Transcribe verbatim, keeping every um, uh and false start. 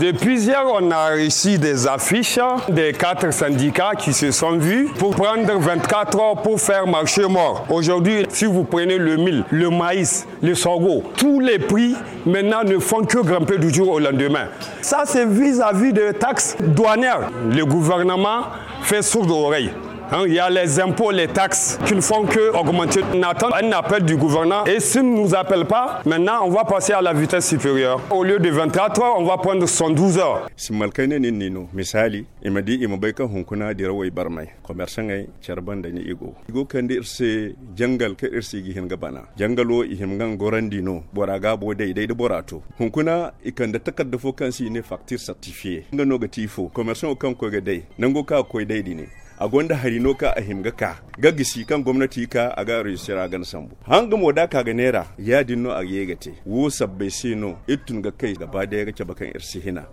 Depuis hier, on a reçu des affiches des quatre syndicats qui se sont vus pour prendre vingt-quatre heures pour faire marché mort. Aujourd'hui, si vous prenez le mil, le maïs, le sorgho, tous les prix maintenant ne font que grimper du jour au lendemain. Ça, c'est vis-à-vis des taxes douanières. Le gouvernement fait sourde oreille. Hein, il y a les impôts, les taxes qui ne font que augmenter. On attend un appel du gouvernement et s'il ne nous appelle pas, maintenant on va passer à la vitesse supérieure. Au lieu de vingt-quatre heures, on va prendre soixante-douze heures. Si malkaine ni nino misali imadi imabaika hunkuna dirawai barmai commerçant ay charban da ni igo igo kandi irse jangal ka irse gi hin gabana jangalo ihimgan gorandino boraga bo dai dai borato hunkuna ikanda takadda fo kansi ne facture certifié ngano ga tifo commerçant kan ko ga dai nango ka ko dai dine a gonda harino ka a himga ka gagisi kan gwamnati ka a ga rejistara gan sambu hanga moda ka ga nera ya dinno a yegate wo sabbe sino itun ga kai gaba da ya ga bakan irsi hina